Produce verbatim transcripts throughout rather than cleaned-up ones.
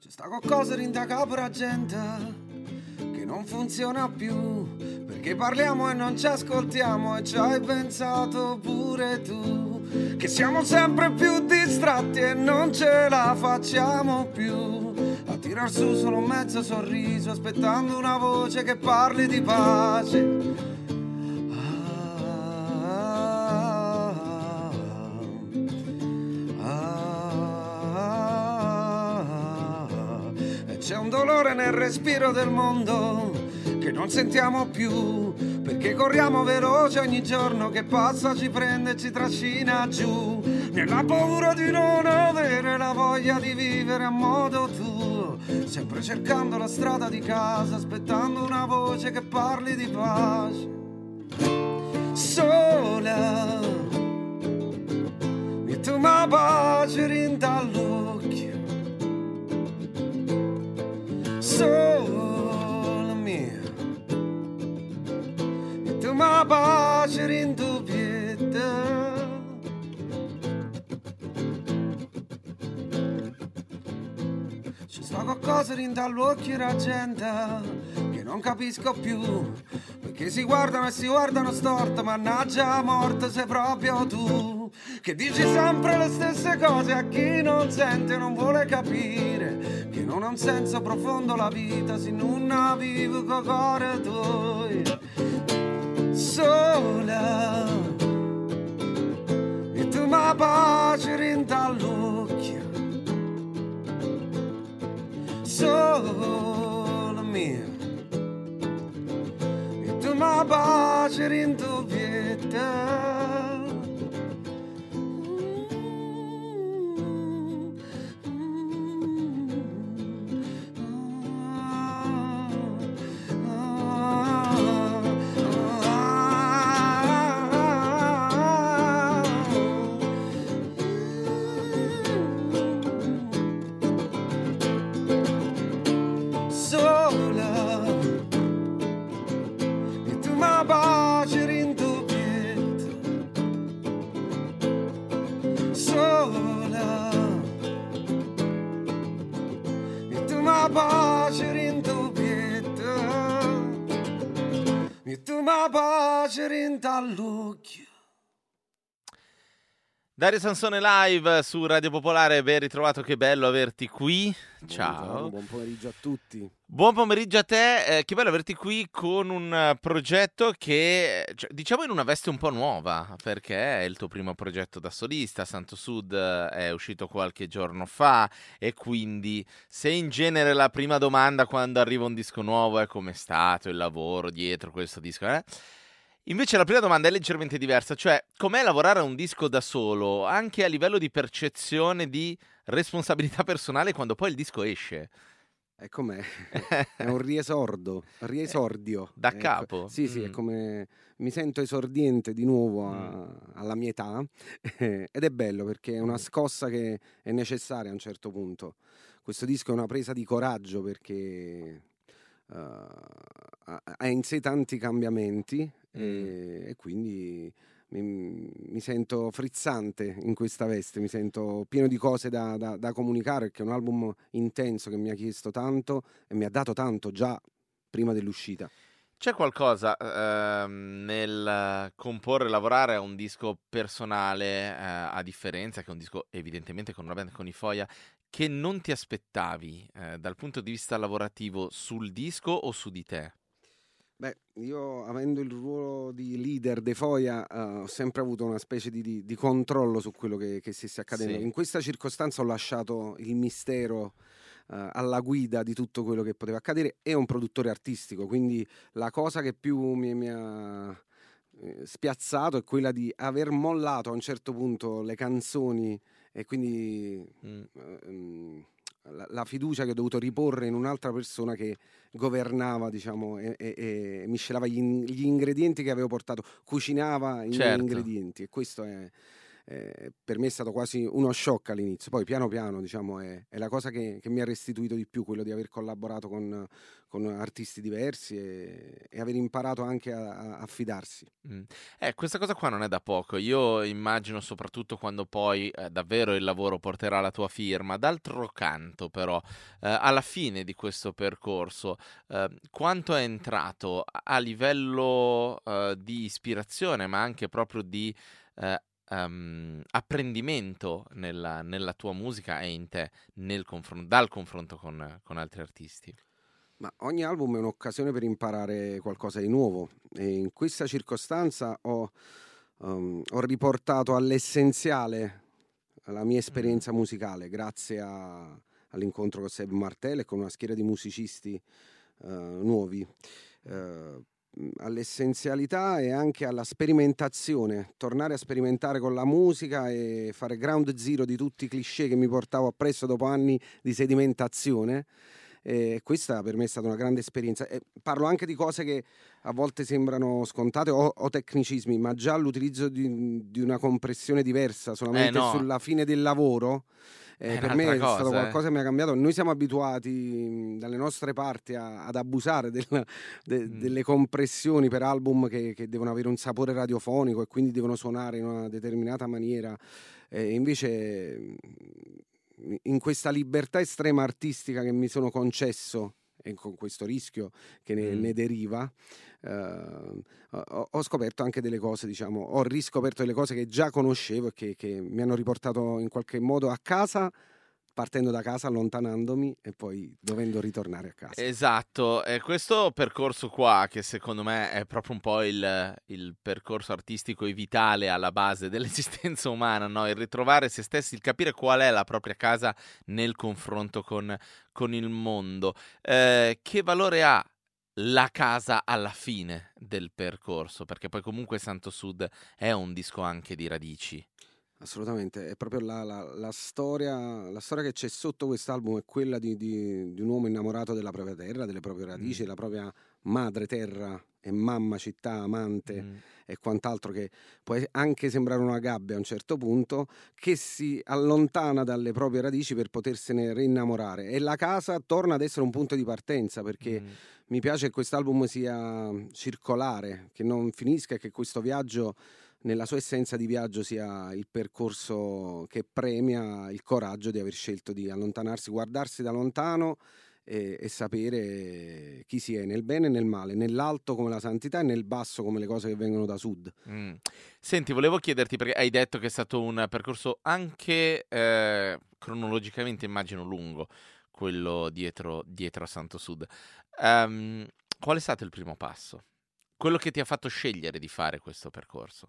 Sta qualcosa rinda capo la gente che non funziona più, perché parliamo e non ci ascoltiamo, e ci hai pensato pure tu, che siamo sempre più distratti e non ce la facciamo più a tirar su solo un mezzo sorriso, aspettando una voce che parli di pace. C'è un dolore nel respiro del mondo che non sentiamo più, perché corriamo veloce ogni giorno che passa, ci prende e ci trascina giù, nella paura di non avere la voglia di vivere a modo tuo, sempre cercando la strada di casa, aspettando una voce che parli di pace. Sola, mi tu ma pace rintall'occhio, sola mia, e tu ma pace rindubbietta. Ci sta qualcosa rindall'occhio la gente che non capisco più, perché si guardano e si guardano storto, mannaggia morte sei proprio tu, che dici sempre le stesse cose a chi non sente e non vuole capire che non ha un senso profondo la vita se non la vivo con cuore tuoi. Sola, e tu ma pace rintall'occhio, sola mia, e tu ma pace rintubbietta. Dario Sansone live su Radio Popolare, ben ritrovato, che bello averti qui. Ciao. Buongiorno, buon pomeriggio a tutti. Buon pomeriggio a te, eh, che bello averti qui con un uh, progetto che, cioè, diciamo in una veste un po' nuova, perché è il tuo primo progetto da solista. Santo Sud uh, è uscito qualche giorno fa, e quindi se in genere la prima domanda quando arriva un disco nuovo è com'è stato il lavoro dietro questo disco, eh? Invece la prima domanda è leggermente diversa, cioè com'è lavorare a un disco da solo, anche a livello di percezione di responsabilità personale quando poi il disco esce? È com'è? È un riesordo, riesordio. Da ecco. capo? Sì, sì, Mm. è come mi sento esordiente di nuovo a, Mm. alla mia età ed è bello perché è una scossa che è necessaria a un certo punto. Questo disco è una presa di coraggio perché uh, ha ha in sé tanti cambiamenti Mm. e, e quindi mi, mi sento frizzante in questa veste, mi sento pieno di cose da, da, da comunicare, perché è un album intenso che mi ha chiesto tanto e mi ha dato tanto già prima dell'uscita. C'è qualcosa ehm, nel comporre e lavorare a un disco personale, eh, a differenza che un disco evidentemente con una band con i Foia, che non ti aspettavi eh, dal punto di vista lavorativo sul disco o su di te? Beh, io avendo il ruolo di leader dei Foia uh, ho sempre avuto una specie di, di, di controllo su quello che, che stesse accadendo. Sì. In questa circostanza ho lasciato il mistero uh, alla guida di tutto quello che poteva accadere. È un produttore artistico, quindi la cosa che più mi, mi ha eh, spiazzato è quella di aver mollato a un certo punto le canzoni e quindi mm. uh, la, la fiducia che ho dovuto riporre in un'altra persona che governava, diciamo, e, e, e miscelava gli, in, gli ingredienti che avevo portato, cucinava i Certo. miei ingredienti, e questo è, eh, per me è stato quasi uno shock all'inizio, poi piano piano diciamo è, è la cosa che, che mi ha restituito di più, quello di aver collaborato con, con artisti diversi e, e aver imparato anche a, a fidarsi. Mm. Eh, questa cosa qua non è da poco, io immagino soprattutto quando poi eh, davvero il lavoro porterà la tua firma. D'altro canto però, eh, alla fine di questo percorso, eh, quanto è entrato a a livello eh, di ispirazione, ma anche proprio di eh, ehm, apprendimento nella, nella tua musica e in te, nel confron- dal confronto con, con altri artisti? Ma ogni album è un'occasione per imparare qualcosa di nuovo e in questa circostanza ho, um, ho riportato all'essenziale la mia Mm. esperienza musicale grazie a- all'incontro con Seb Martel e con una schiera di musicisti uh, nuovi. Uh, all'essenzialità e anche alla sperimentazione, tornare a sperimentare con la musica e fare ground zero di tutti i cliché che mi portavo appresso dopo anni di sedimentazione. E questa per me è stata una grande esperienza. E parlo anche di cose che a volte sembrano scontate o, o tecnicismi, ma già l'utilizzo di, di una compressione diversa solamente Eh no, sulla fine del lavoro. Eh, è per me un'altra è stato cosa, qualcosa eh. che mi ha cambiato. Noi siamo abituati mh, dalle nostre parti a- ad abusare del- de- Mm. delle compressioni per album che, che devono avere un sapore radiofonico e quindi devono suonare in una determinata maniera. Eh, invece mh, in questa libertà estrema artistica che mi sono concesso e con questo rischio che ne, Mm. ne deriva, eh, ho, ho scoperto anche delle cose, diciamo, ho riscoperto delle cose che già conoscevo e che, che mi hanno riportato in qualche modo a casa, partendo da casa, allontanandomi e poi dovendo ritornare a casa. Esatto, e questo percorso qua, che secondo me è proprio un po' il, il percorso artistico e vitale alla base dell'esistenza umana, no? Il ritrovare se stessi, il capire qual è la propria casa nel confronto con, con il mondo. Eh, che valore ha la casa alla fine del percorso? Perché poi comunque Santo Sud è un disco anche di radici. Assolutamente, è proprio la, la- la storia, la storia che c'è sotto quest'album è quella di, di- di un uomo innamorato della propria terra, delle proprie radici, Mm. della propria madre terra e mamma, città, amante Mm. e quant'altro, che può anche sembrare una gabbia a un certo punto, che si allontana dalle proprie radici per potersene rinnamorare e la casa torna ad essere un punto di partenza, perché Mm. mi piace che quest'album sia circolare, che non finisca e che questo viaggio nella sua essenza di viaggio sia il percorso che premia il coraggio di aver scelto di allontanarsi, guardarsi da lontano e, e sapere chi si è, nel bene e nel male, nell'alto come la santità e nel basso come le cose che vengono da sud. Mm. Senti, volevo chiederti, perché hai detto che è stato un percorso anche eh, cronologicamente, immagino, lungo, quello dietro, dietro a Santo Sud. Ehm, qual è stato il primo passo? Quello che ti ha fatto scegliere di fare questo percorso?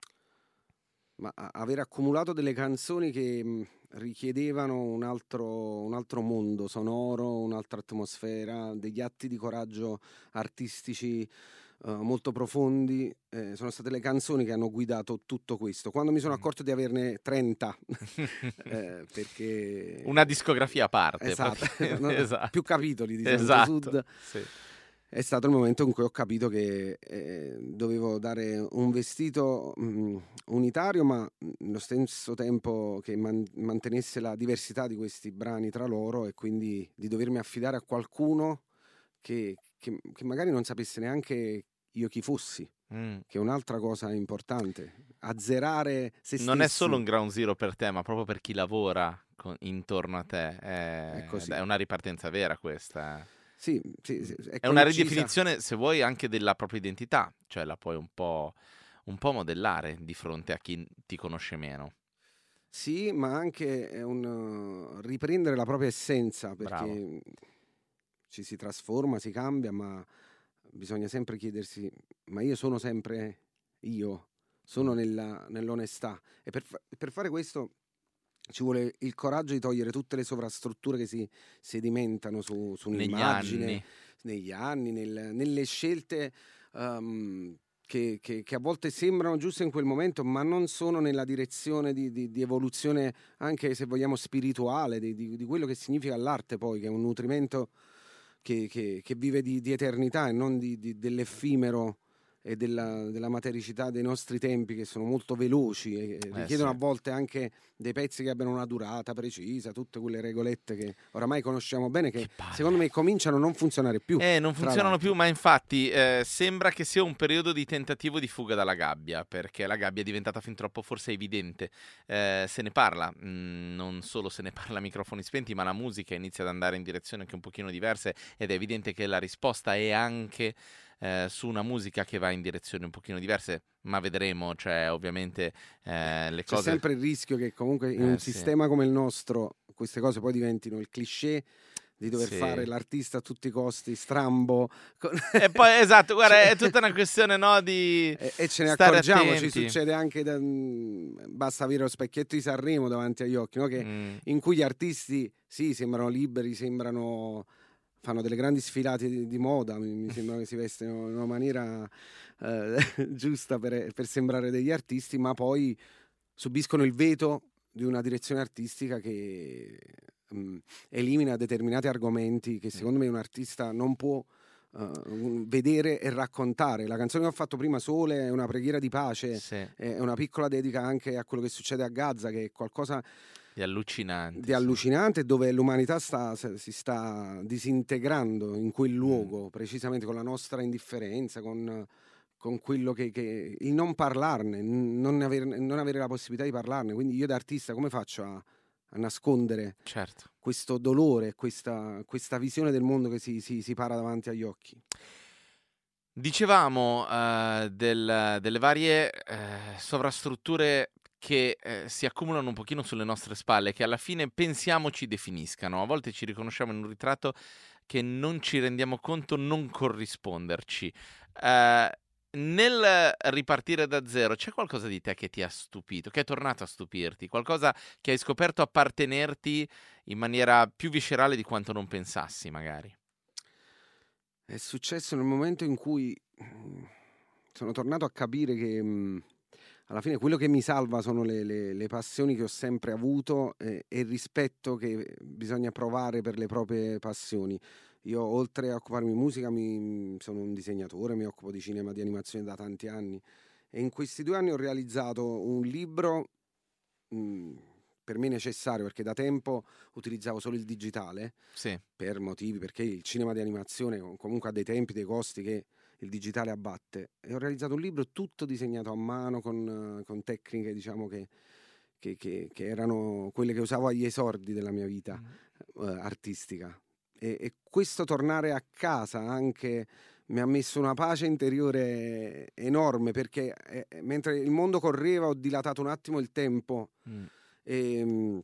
Ma a- aver accumulato delle canzoni che mh, richiedevano un altro, un altro mondo sonoro, un'altra atmosfera, degli atti di coraggio artistici eh, molto profondi, eh, sono state le canzoni che hanno guidato tutto questo. Quando mi sono Mm. accorto di averne trenta, eh, perché... Una discografia a parte. Esatto, proprio. no, Esatto. più capitoli di Santo Esatto, Sud. sì. È stato il momento in cui ho capito che eh, dovevo dare un vestito mh, unitario, ma nello stesso tempo che man- mantenesse la diversità di questi brani tra loro e quindi di dovermi affidare a qualcuno che, che- che magari non sapesse neanche io chi fossi, Mm. che è un'altra cosa importante, azzerare se Non è solo un stessi. ground zero per te, ma proprio per chi lavora con- intorno a te. È È, così. è una ripartenza vera questa. Sì, sì, sì, è È una concisa. ridefinizione, se vuoi, anche della propria identità, cioè la puoi un po', un po' modellare di fronte a chi ti conosce meno. Sì, ma anche è un uh, riprendere la propria essenza, perché Bravo. mh, ci si trasforma, si cambia, ma bisogna sempre chiedersi, ma io sono sempre io, sono Mm. nella- nell'onestà. E per, fa- per fare questo ci vuole il coraggio di togliere tutte le sovrastrutture che si sedimentano su, su Negli un'immagine, anni. negli anni, nel- nelle scelte ehm, che, che- che a volte sembrano giuste in quel momento, ma non sono nella direzione di, di- di evoluzione, anche se vogliamo spirituale, di, di- di quello che significa l'arte poi, che è un nutrimento che, che- che vive di, di eternità e non di- di- dell'effimero e della, della matericità dei nostri tempi, che sono molto veloci e Eh, richiedono sì. a volte anche dei pezzi che abbiano una durata precisa, tutte quelle regolette che oramai conosciamo bene, che, Che palle. secondo me cominciano a non funzionare più. Eh, non tra funzionano l'altro. più, ma infatti eh, sembra che sia un periodo di tentativo di fuga dalla gabbia, perché la gabbia è diventata fin troppo forse evidente. Eh, se ne parla, mh, non solo se ne parla a microfoni spenti, ma la musica inizia ad andare in direzioni anche un pochino diverse ed è evidente che la risposta è anche eh, su una musica che va in direzioni un pochino diverse, ma vedremo, cioè ovviamente eh, le C'è cose... sempre il rischio che comunque in Eh, un sì. sistema come il nostro queste cose poi diventino il cliché di dover Sì. fare l'artista a tutti i costi, strambo. con- E poi, esatto, guarda, Cioè- è tutta una questione, no, di E, e ce ne stare accorgiamo, ci attenti. succede anche, da- mh, basta avere lo specchietto di Sanremo davanti agli occhi, no? Che, Mm. in cui gli artisti, sì, sembrano liberi, sembrano, fanno delle grandi sfilate di, di moda, mi, mi sembra che si vestano in una maniera eh, giusta per, per sembrare degli artisti, ma poi subiscono il veto di una direzione artistica che mh, elimina determinati argomenti che secondo me un artista non può uh, vedere e raccontare. La canzone che ho fatto prima, Sole, è una preghiera di pace, Sì, è una piccola dedica anche a quello che succede a Gaza, che è qualcosa di allucinante. di sì. allucinante, dove l'umanità sta, si sta disintegrando in quel luogo, Mm. precisamente con la nostra indifferenza, con, con quello che, che il non parlarne, non avere, non avere la possibilità di parlarne. Quindi io da artista come faccio a, a nascondere Certo. questo dolore, questa, questa visione del mondo che si, si, si para davanti agli occhi? Dicevamo eh, del- delle varie eh, sovrastrutture che eh, si accumulano un pochino sulle nostre spalle, che alla fine pensiamo ci definiscano. A volte ci riconosciamo in un ritratto che non ci rendiamo conto non corrisponderci. Eh, nel ripartire da zero, c'è qualcosa di te che ti ha stupito, che è tornato a stupirti, qualcosa che hai scoperto appartenerti in maniera più viscerale di quanto non pensassi, magari? È successo nel momento in cui mm, sono tornato a capire che mm, alla fine quello che mi salva sono le, le- le passioni che ho sempre avuto eh, e il rispetto che bisogna provare per le proprie passioni. Io, oltre a occuparmi di musica, mi- sono un disegnatore, mi occupo di cinema, di animazione da tanti anni, e in questi due anni ho realizzato un libro mh, per me necessario, perché da tempo utilizzavo solo il digitale Sì. per motivi, perché il cinema di animazione comunque ha dei tempi, dei costi che il digitale abbatte, e ho realizzato un libro tutto disegnato a mano con, eh, con tecniche, diciamo, che, che- che- che erano quelle che usavo agli esordi della mia vita Mm. eh, artistica. E, e questo tornare a casa anche mi ha messo una pace interiore enorme, perché eh, eh, mentre il mondo correva ho dilatato un attimo il tempo Mm. e, mh,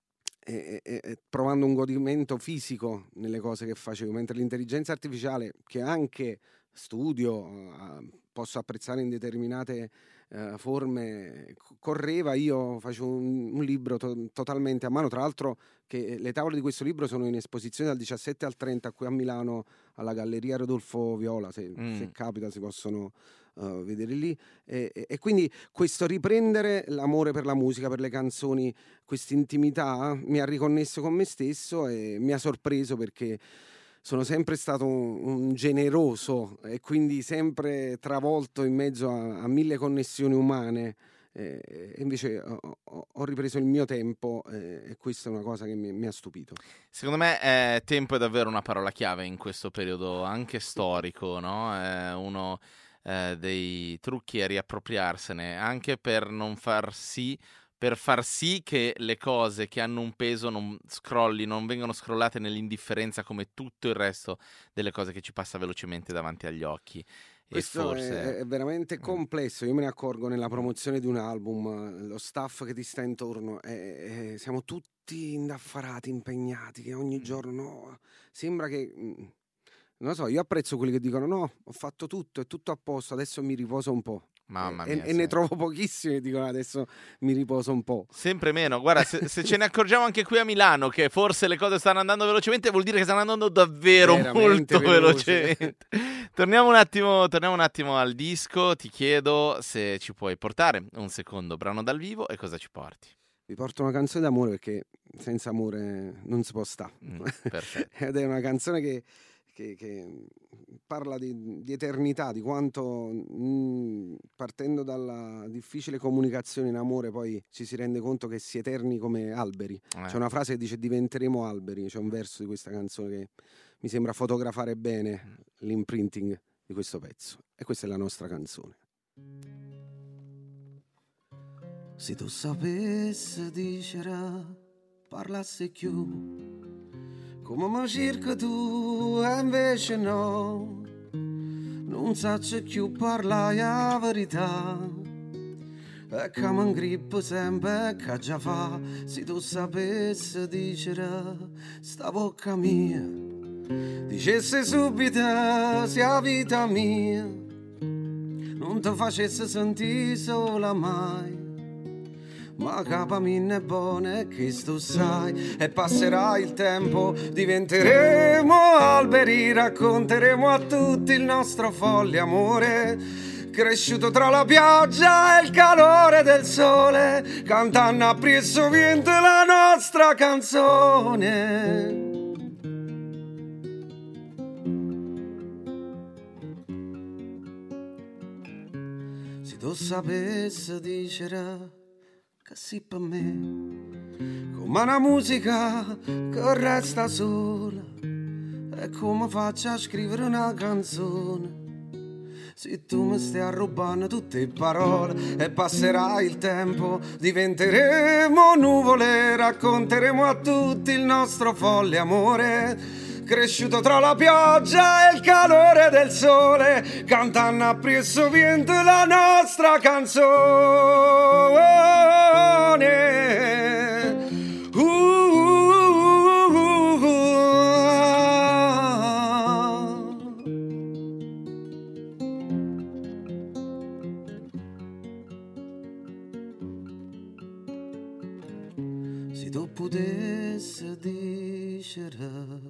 e- e- e provando un godimento fisico nelle cose che facevo, mentre l'intelligenza artificiale, che anche studio, eh, posso apprezzare in determinate eh, forme, c- correva, io facevo un, un libro to- totalmente a mano. Tra l'altro, che le tavole di questo libro sono in esposizione dal diciassette al trenta qui a Milano alla Galleria Rodolfo Viola, se, Mm. se capita si possono eh, vedere lì, e, e- e quindi questo riprendere l'amore per la musica, per le canzoni, questa intimità mi ha riconnesso con me stesso e mi ha sorpreso, perché sono sempre stato un, un generoso e quindi sempre travolto in mezzo a, a mille connessioni umane. eh, E invece ho, ho- ho ripreso il mio tempo, eh, e questa è una cosa che mi, mi ha stupito. Secondo me eh, tempo è davvero una parola chiave in questo periodo anche storico, no? È uno eh, dei trucchi è riappropriarsene, anche per non far sì, per far sì che le cose che hanno un peso non scrolli, non vengano scrollate nell'indifferenza come tutto il resto delle cose che ci passa velocemente davanti agli occhi. E Questo è, forse... è veramente Mm. complesso, io me ne accorgo nella Mm. promozione di un album, lo staff che ti sta intorno, è- è- siamo tutti indaffarati, impegnati, che ogni Mm. giorno no, sembra che, mm, non lo so, io apprezzo quelli che dicono no, ho fatto tutto, è tutto a posto, adesso mi riposo un po'. Mamma E, mia, e ne sì. trovo pochissimi che dicono adesso mi riposo un po'. Sempre meno, guarda, se, se ce ne accorgiamo anche qui a Milano che forse le cose stanno andando velocemente, vuol dire che stanno andando davvero Veramente molto veloce. velocemente. Torniamo un attimo, torniamo un attimo al disco, ti chiedo se ci puoi portare un secondo brano dal vivo e cosa ci porti. Vi porto una canzone d'amore, perché senza amore non si può stare. Mm, perfetto. Ed è una canzone che, che, che parla di, di eternità, di quanto mh, partendo dalla difficile comunicazione in amore poi ci si rende conto che si è eterni come alberi. Eh. C'è una frase che dice diventeremo alberi, c'è un verso di questa canzone che mi sembra fotografare bene l'imprinting di questo pezzo, e questa è la nostra canzone. Se tu sapessi dicere, parlassi più come mi cerchi tu e invece no, non saccio più parlare la verità, e che mi ingrippo sempre che già fa. Se tu sapessi dicere sta bocca mia, dicesse subito sia vita mia, non ti facesse sentire sola mai, ma capa minne buone che tu sai, e passerà il tempo, diventeremo alberi, racconteremo a tutti il nostro folle amore, cresciuto tra la pioggia e il calore del sole, cantando a presso vento la nostra canzone. Se tu sapessi dicere che sì per me, come una musica che resta sola, e come faccio a scrivere una canzone, se tu mi stai rubando tutte le parole, e passerà il tempo, diventeremo nuvole, racconteremo a tutti il nostro folle amore, cresciuto tra la pioggia e il calore del sole, cantando a presso vento la nostra canzone. Uh, uh, uh, uh. Se tu potessi dicere,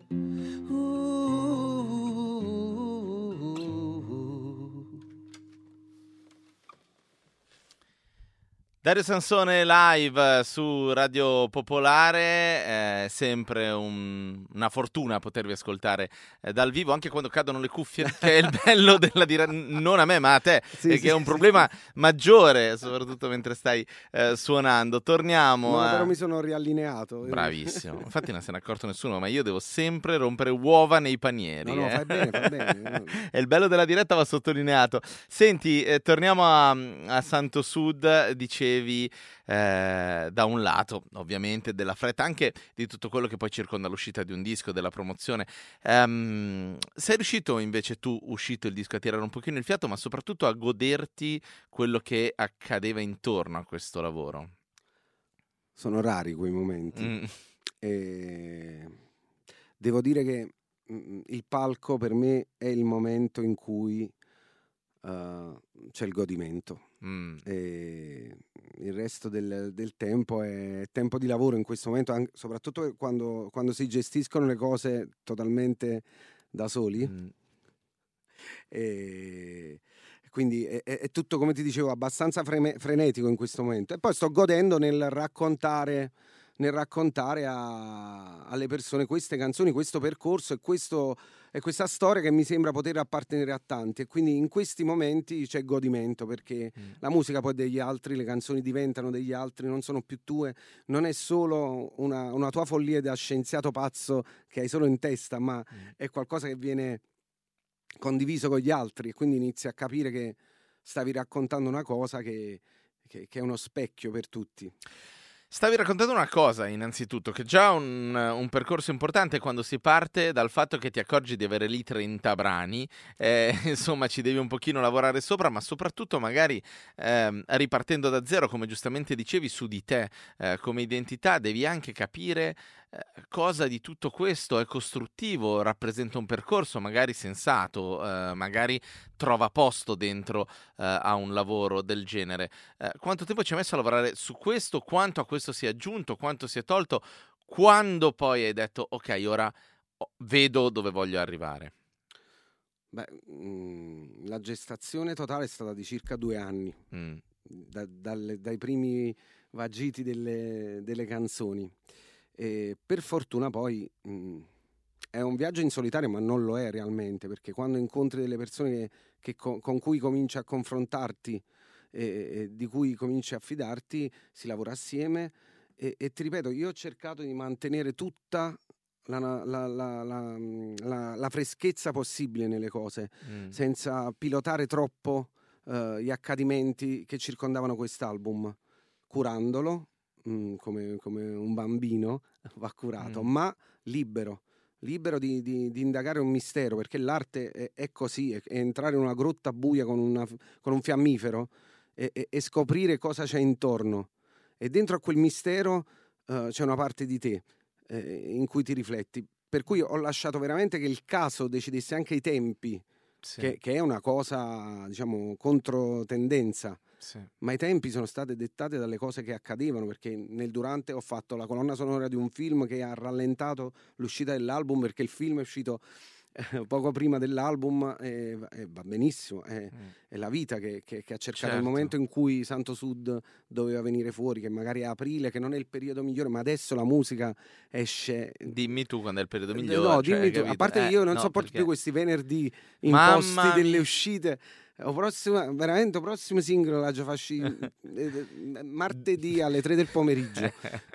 Dario Sansone live su Radio Popolare, è sempre un, una fortuna potervi ascoltare eh, dal vivo, anche quando cadono le cuffie, che è il bello della diretta, non a me ma a te, Sì, e sì, che è un sì. problema maggiore, soprattutto mentre stai eh, suonando. Torniamo No, a... però mi sono riallineato. Bravissimo, infatti non se n'è accorto nessuno, ma io devo sempre rompere uova nei panieri. No, no, eh. fai bene, fai bene. E il bello della diretta va sottolineato. Senti, eh, torniamo a, a Santo Sud, dicevi eh, da un lato ovviamente della fretta, anche di tutto quello che poi circonda l'uscita di un disco, della promozione. Um, sei riuscito invece tu, uscito il disco, a tirare un pochino il fiato, ma soprattutto a goderti quello che accadeva intorno a questo lavoro? Sono rari quei momenti. Mm. E devo dire che mm, il palco per me è il momento in cui uh, c'è il godimento. Mm. E il resto del, del tempo è tempo di lavoro in questo momento, anche, soprattutto quando, quando si gestiscono le cose totalmente da soli. Mm. E quindi è, è, è tutto, come ti dicevo, abbastanza freme, frenetico in questo momento, e poi sto godendo nel raccontare nel raccontare a, alle persone queste canzoni, questo percorso e, questo, e questa storia che mi sembra poter appartenere a tanti, e quindi in questi momenti c'è godimento, perché mm. la musica poi è degli altri, le canzoni diventano degli altri, non sono più tue, non è solo una, una tua follia da scienziato pazzo che hai solo in testa, ma mm. è qualcosa che viene condiviso con gli altri, e quindi inizi a capire che stavi raccontando una cosa che, che, che è uno specchio per tutti. Stavi raccontando una cosa, innanzitutto, che già un, un percorso importante quando si parte dal fatto che ti accorgi di avere lì trenta brani, eh, insomma ci devi un pochino lavorare sopra, ma soprattutto magari eh, ripartendo da zero, come giustamente dicevi, su di te eh, come identità, devi anche capire eh, cosa di tutto questo è costruttivo, rappresenta un percorso magari sensato, eh, magari trova posto dentro eh, a un lavoro del genere. Eh, quanto tempo ci hai messo a lavorare su questo? Quanto a questo si è aggiunto? Quanto si è tolto? Quando poi hai detto ok, ora oh, vedo dove voglio arrivare? Beh, mh, la gestazione totale è stata di circa due anni, mm. da, dalle, dai primi vagiti delle, delle canzoni, e per fortuna poi mh, è un viaggio in solitario, ma non lo è realmente, perché quando incontri delle persone che, che con, con cui cominci a confrontarti e, e di cui cominci a fidarti, si lavora assieme e, e ti ripeto, io ho cercato di mantenere tutta la, la, la, la, la, la freschezza possibile nelle cose, Mm. senza pilotare troppo uh, gli accadimenti che circondavano quest'album, curandolo mh, come, come un bambino va curato, Mm. ma libero libero di, di, di indagare un mistero, perché l'arte è, è così, è, è entrare in una grotta buia con, una, con un fiammifero e, e, e scoprire cosa c'è intorno, e dentro a quel mistero uh, c'è una parte di te eh, in cui ti rifletti, per cui ho lasciato veramente che il caso decidesse anche i tempi, Sì, che, che è una cosa, diciamo, controtendenza. sì. Ma i tempi sono state dettate dalle cose che accadevano, perché nel durante ho fatto la colonna sonora di un film che ha rallentato l'uscita dell'album, perché il film è uscito eh, poco prima dell'album e, e va benissimo, è, Mm. è la vita che, che, che ha cercato Certo. il momento in cui Santo Sud doveva venire fuori, che magari è aprile, che non è il periodo migliore, ma adesso la musica esce. Dimmi tu quando è il periodo Eh, migliore. no, cioè, dimmi tu, a capito? parte che Eh, io non no, sopporto perché... più questi venerdì imposti Mamma delle mia. uscite. O prossima, veramente, prossimo singolo la già fasci martedì alle tre del pomeriggio.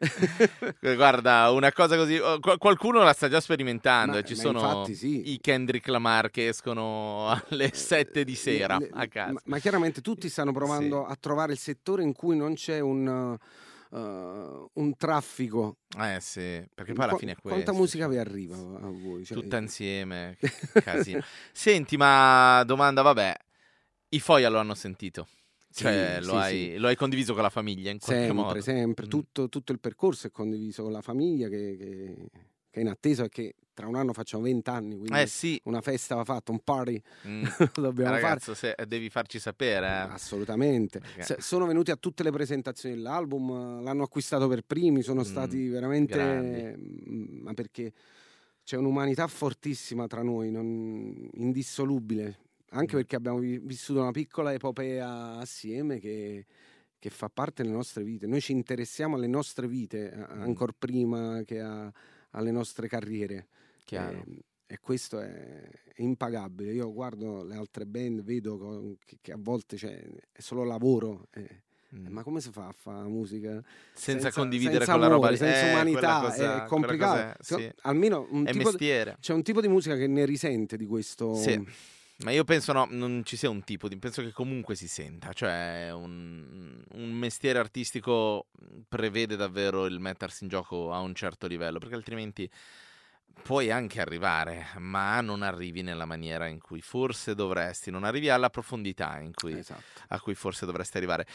Guarda, una cosa così, oh, qual- qualcuno la sta già sperimentando Ma, e ci ma sono infatti sì. i Kendrick Lamar che escono alle sette di sera Le- le- a casa. Ma, ma chiaramente tutti stanno provando Sì. a trovare il settore in cui non c'è un, uh, un traffico. Eh sì, perché poi alla Qu- fine è questo. quanta musica cioè, vi arriva a voi? Cioè, Tutta insieme, che casino. Senti, ma domanda, vabbè, i Foia lo hanno sentito? Cioè, sì, lo sì, hai, sì. lo hai condiviso con la famiglia in qualche Sempre, modo? sempre. Mm. Tutto, tutto il percorso è condiviso con la famiglia che, che- che è in attesa, che tra un anno facciamo venti anni, quindi Eh sì. una festa va fatta, un party Mm. lo dobbiamo fare. Ragazzo, se, devi farci sapere. Eh. Assolutamente. Perché- Se- sono venuti a tutte le presentazioni dell'album, l'hanno acquistato per primi, sono Mm, stati veramente... grandi. mm, Ma perché c'è un'umanità fortissima tra noi, non- indissolubile, anche Mm. perché abbiamo vi- vissuto una piccola epopea assieme che, che fa parte delle nostre vite. Noi ci interessiamo alle nostre vite, a- Mm. ancora prima che a- alle nostre carriere. Chiaro. E, e questo è, è impagabile. Io guardo le altre band, vedo co- che, che a volte c'è, è solo lavoro. eh. Mm. Ma come si fa a fare musica Senza, senza, condividere senza quella roba amore, lì. senza Eh, umanità? quella cosa- È quella complicato. cosa è- Secondo- sì. Almeno un È tipo, mestiere. c'è un tipo di musica che ne risente di questo. Sì. Ma io penso no, non ci sia un tipo di... Penso che comunque si senta. Cioè, un, un mestiere artistico prevede davvero il mettersi in gioco a un certo livello, perché altrimenti puoi anche arrivare, ma non arrivi nella maniera in cui forse dovresti, non arrivi alla profondità in cui, Esatto. a cui forse dovresti arrivare.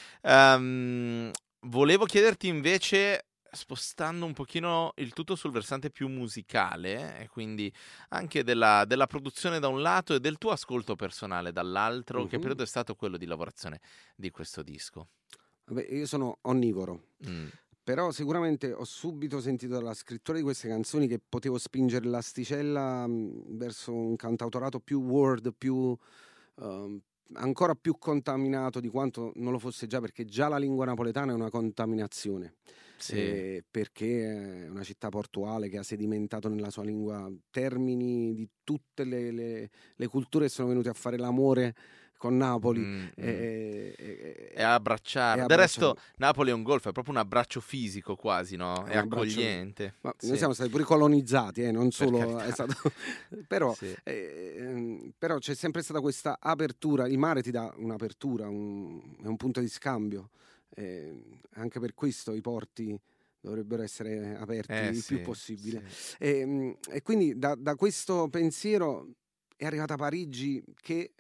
Ehm, volevo chiederti invece, spostando un pochino il tutto sul versante più musicale, e quindi anche della, della produzione da un lato e del tuo ascolto personale dall'altro, che Mhm. periodo è stato quello di lavorazione di questo disco? Vabbè, io sono onnivoro. Mm. Però sicuramente ho subito sentito dalla scrittura di queste canzoni che potevo spingere l'asticella mh, verso un cantautorato più world, più, ehm, ancora più contaminato di quanto non lo fosse già, perché già la lingua napoletana è una contaminazione. Sì. Eh, perché è una città portuale che ha sedimentato nella sua lingua termini di tutte le, le- le culture che sono venute a fare l'amore con Napoli. Mm, mm. E, e- E abbracciare. e Del resto, abbracciare. Napoli è un golfo, è proprio un abbraccio fisico quasi, no? È È un abbraccio- accogliente. Ma Sì. noi siamo stati pure colonizzati, eh, non solo carità. è stato... però, Sì. eh, ehm, però c'è sempre stata questa apertura. Il mare ti dà un'apertura, un, è un punto di scambio. eh, anche per questo i porti dovrebbero essere aperti Eh, il sì, più possibile. sì. E, mm, e quindi da, da questo pensiero è arrivata Parigi che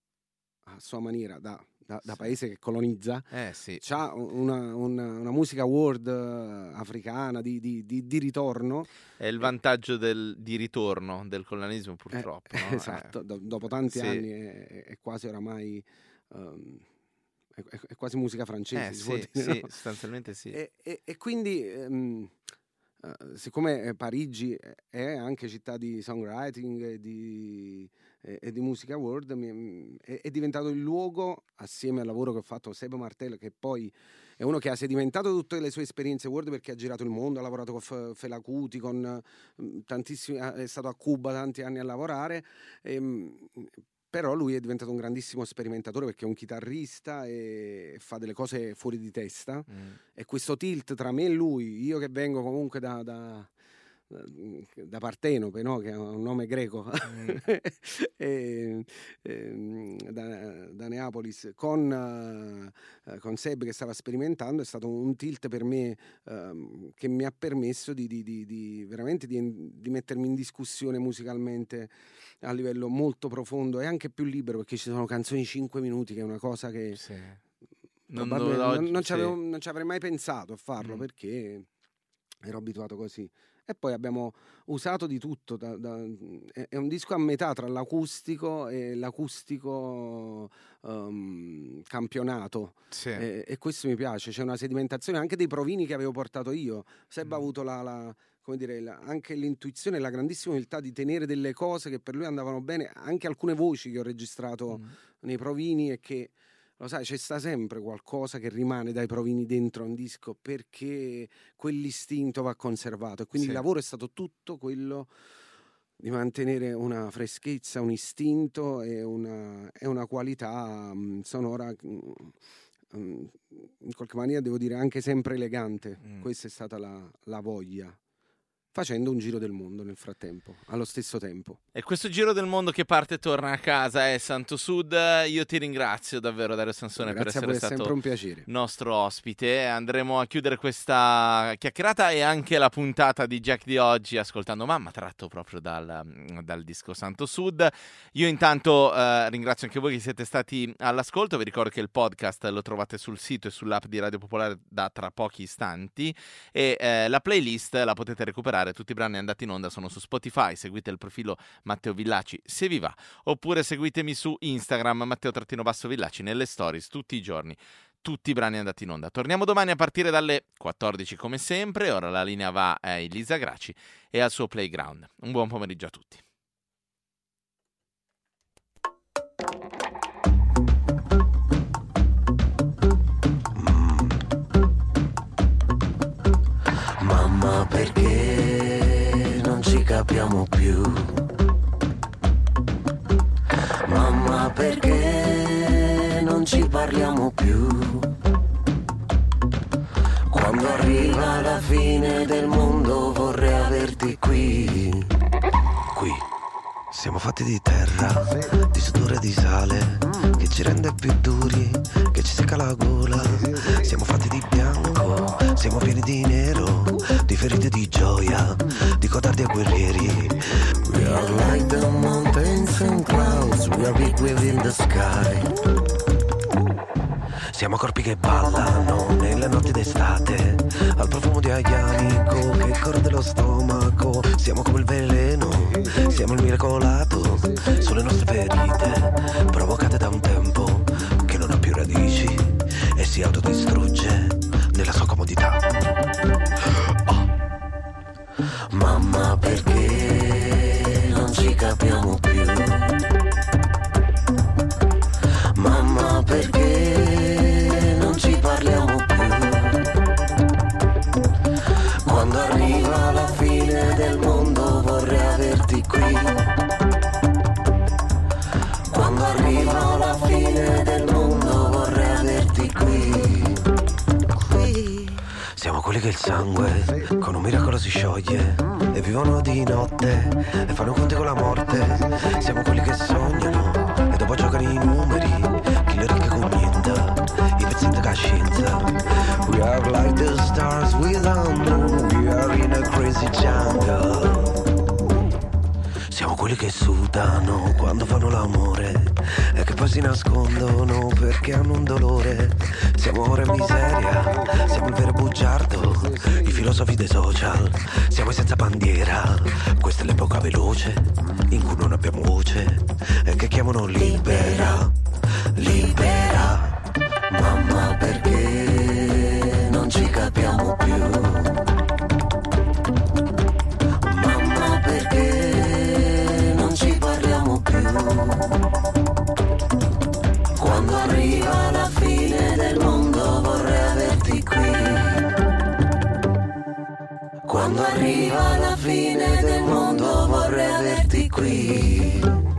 a sua maniera da, da- da Sì. paese che colonizza Eh sì. c'ha una, una- una musica world eh, africana di, di- di- di ritorno. È il vantaggio del, di ritorno del colonialismo, purtroppo. Eh, no? esatto, Eh, do- dopo tanti sì. anni è, è quasi oramai ehm, è, è- è quasi musica francese, Eh si può sì, dire, sì, no? sostanzialmente sì. E, e- e quindi ehm, eh, siccome eh, Parigi è anche città di songwriting e di, e- e di musica world, mi- è, è diventato il luogo, assieme al lavoro che ho fatto con Sebo Martel, che poi è è uno che ha sedimentato tutte le sue esperienze world, perché ha girato il mondo, ha lavorato con Fela Kuti, con tantissimi, è stato a Cuba tanti anni a lavorare, e, però lui è diventato un grandissimo sperimentatore, perché è un chitarrista e fa delle cose fuori di testa, mm. e questo tilt tra me e lui, io che vengo comunque da, da, da Partenope, no? Che è un nome greco, mm. e, e, da, da Neapolis, con, uh, con Seb che stava sperimentando, è stato un tilt per me uh, che mi ha permesso di, di, di, di veramente di, di mettermi in discussione musicalmente a livello molto profondo e anche più libero, perché ci sono canzoni di cinque minuti, che è una cosa che sì. non, non, non, ci avevo, non ci avrei mai pensato a farlo, mm. perché ero abituato così. E poi abbiamo usato di tutto, da, da, è un disco a metà tra l'acustico e l'acustico um, campionato, sì. e, e questo mi piace, c'è una sedimentazione anche dei provini che avevo portato io. Seb mm. ha avuto la, la come dire, la, anche l'intuizione e la grandissima umiltà di tenere delle cose che per lui andavano bene, anche alcune voci che ho registrato mm. nei provini, e che, lo sai, c'è sta sempre qualcosa che rimane dai provini dentro un disco, perché quell'istinto va conservato, e quindi sì. il lavoro è stato tutto quello di mantenere una freschezza, un istinto e una, e una qualità um, sonora um, in qualche maniera, devo dire, anche sempre elegante. Mm. Questa è stata la, la voglia, facendo un giro del mondo nel frattempo, allo stesso tempo. E questo giro del mondo che parte e torna a casa è Santo Sud. Io ti ringrazio davvero, Dario Sansone, Grazie per essere stato sempre un piacere. nostro ospite. Andremo a chiudere questa chiacchierata e anche la puntata di Jack di oggi ascoltando Mamma, tratto proprio dal, dal disco Santo Sud. Io intanto eh, ringrazio anche voi che siete stati all'ascolto. Vi ricordo che il podcast lo trovate sul sito e sull'app di Radio Popolare da tra pochi istanti, e eh, la playlist la potete recuperare. Tutti i brani andati in onda sono su Spotify. Seguite il profilo Matteo Villaci se vi va, oppure seguitemi su Instagram Matteo-Villaci nelle stories tutti i giorni, tutti i brani andati in onda. Torniamo domani a partire dalle quattordici come sempre. Ora la linea va a Elisa Graci e al suo Playground. Un buon pomeriggio a tutti. Mamma, perché non ci capiamo più? Mamma, perché non ci parliamo più? Quando arriva la fine del mondo vorrei averti qui. Qui siamo fatti di terra, di sudore e di sale, che ci rende più duri, che ci secca la gola. Siamo fatti di bianco, siamo pieni di nero, di ferite, di gioia, di codardi e guerrieri. We are like the mountains and clouds, we are big within the sky. Siamo corpi che ballano nelle notti d'estate, al profumo di aglianico che corre dello stomaco. Siamo come il veleno, siamo il miracolato sulle nostre ferite, provocate da un tempo che non ha più radici e si autodistrugge nella sua comodità. Oh. Mamma, perché non ci capiamo più? Mamma, perché non ci parliamo più? Quando arriva la fine del mondo vorrei averti qui. Quando arriva la fine del mondo vorrei averti qui. Qui. Siamo quelli che il sangue con un miracolo si scioglie e vivono di notte e fanno conti con la morte. Siamo quelli che sognano e dopo giocano i numeri, chi le ricche con niente, i pezzenti che scienza. We are like the stars without moon, we are in a crazy jungle. Siamo quelli che sudano quando fanno l'amore e che poi si nascondono perché hanno un dolore. Siamo ora in miseria, siamo il vero bugiardo, i filosofi dei social, siamo i senza bandiera. Questa è l'epoca veloce in cui non abbiamo voce e che chiamano libera, libera. Mamma, perché non ci capiamo più? Mamma, perché non ci parliamo più? Quando arriva la fine del mondo vorrei averti Quando arriva la fine del mondo vorrei averti qui.